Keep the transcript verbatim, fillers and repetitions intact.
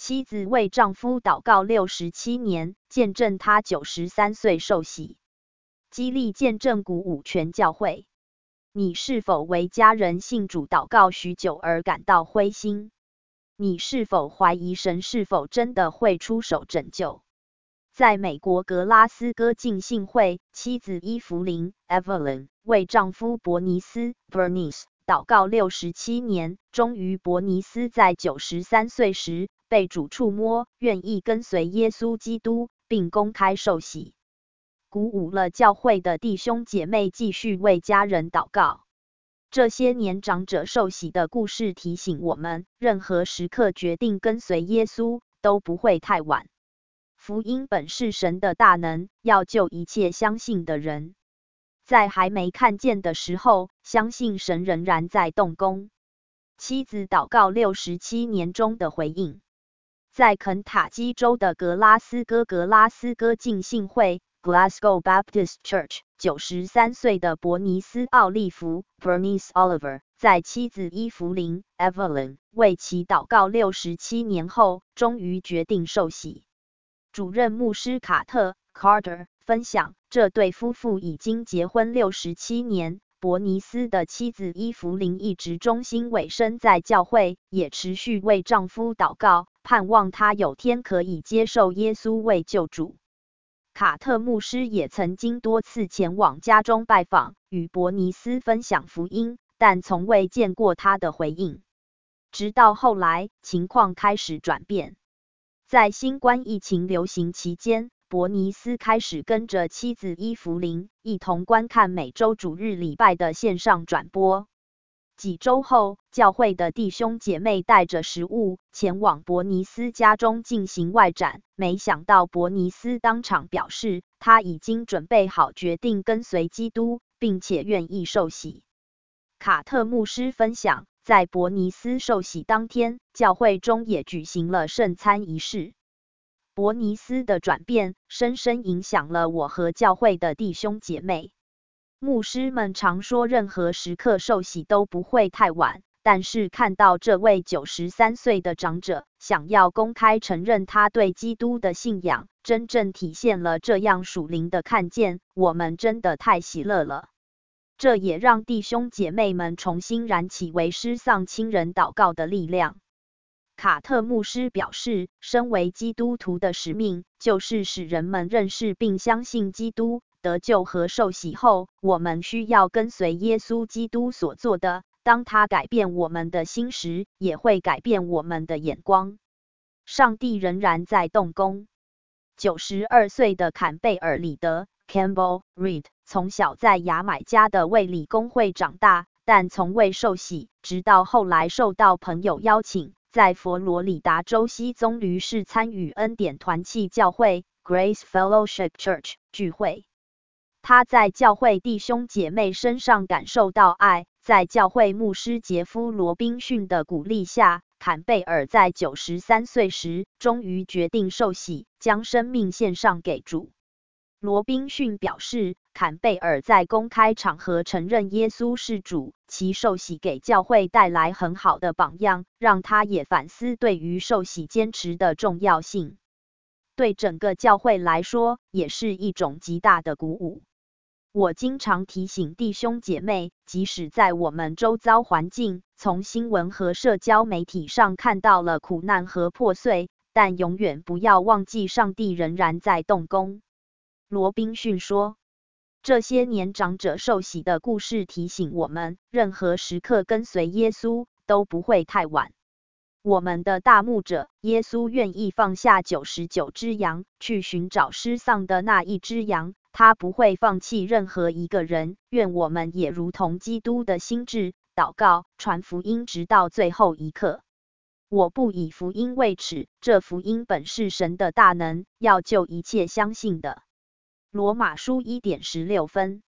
妻子为丈夫祷告六十七年，见证他九十三岁受洗。激励见证鼓舞全教会。你是否为家人信主祷告许久而感到灰心？你是否怀疑神是否真的会出手拯救？在美国格拉斯哥浸信会，妻子伊芙琳 Evelyn 为丈夫伯尼斯 Bernice 祷告六十七年，终于伯尼斯在九十三岁时被主触摸，愿意跟随耶稣基督，并公开受洗，鼓舞了教会的弟兄姐妹继续为家人祷告。这些年长者受洗的故事提醒我们，任何时刻决定跟随耶稣都不会太晚。福音本是神的大能，要救一切相信的人。在还没看见的时候，相信神仍然在动工。妻子祷告六十七年中的回应。在肯塔基州的格拉斯哥格拉斯哥浸信会 Glasgow Baptist Church， 九十三岁的伯尼斯·奥利弗 Bernice Oliver 在妻子伊芙琳 Evelyn 为其祷告六十七年后，终于决定受洗。主任牧师卡特 Carter 分享，这对夫妇已经结婚六十七年，伯尼斯的妻子伊芙琳一直忠心委身在教会，也持续为丈夫祷告，盼望他有天可以接受耶稣为救主。卡特牧师也曾经多次前往家中拜访，与伯尼斯分享福音，但从未见过他的回应。直到后来，情况开始转变。在新冠疫情流行期间，伯尼斯开始跟着妻子伊芙琳一同观看每周主日礼拜的线上转播。几周后，教会的弟兄姐妹带着食物前往伯尼斯家中进行外展，没想到伯尼斯当场表示，他已经准备好决定跟随基督，并且愿意受洗。卡特牧师分享，在伯尼斯受洗当天，教会中也举行了圣餐仪式。伯尼斯的转变深深影响了我和教会的弟兄姐妹。牧师们常说任何时刻受洗都不会太晚，但是看到这位九十三岁的长者想要公开承认他对基督的信仰，真正体现了这样属灵的看见，我们真的太喜乐了。这也让弟兄姐妹们重新燃起为失丧亲人祷告的力量。卡特牧师表示，身为基督徒的使命，就是使人们认识并相信基督，得救和受洗后，我们需要跟随耶稣基督所做的，当他改变我们的心时，也会改变我们的眼光。上帝仍然在动工。九十二岁的坎贝尔里德 Campbell Reed 从小在牙买加的卫理公会长大，但从未受洗，直到后来受到朋友邀请，在佛罗里达州西棕榈市参与恩典团契教会 Grace Fellowship Church 聚会。他在教会弟兄姐妹身上感受到爱，在教会牧师杰夫·罗宾逊的鼓励下，坎贝尔在九十三岁时终于决定受洗，将生命献上给主。罗宾逊表示，坎贝尔在公开场合承认耶稣是主，其受洗给教会带来很好的榜样，让他也反思对于受洗坚持的重要性。对整个教会来说，也是一种极大的鼓舞。我经常提醒弟兄姐妹，即使在我们周遭环境，从新闻和社交媒体上看到了苦难和破碎，但永远不要忘记上帝仍然在动工。罗宾逊说，这些年长者受洗的故事提醒我们，任何时刻跟随耶稣都不会太晚。我们的大牧者耶稣愿意放下九十九只羊，去寻找失丧的那一只羊。他不会放弃任何一个人，愿我们也如同基督的心志，祷告、传福音直到最后一刻。我不以福音为耻，这福音本是神的大能，要救一切相信的。罗马书一点十六分。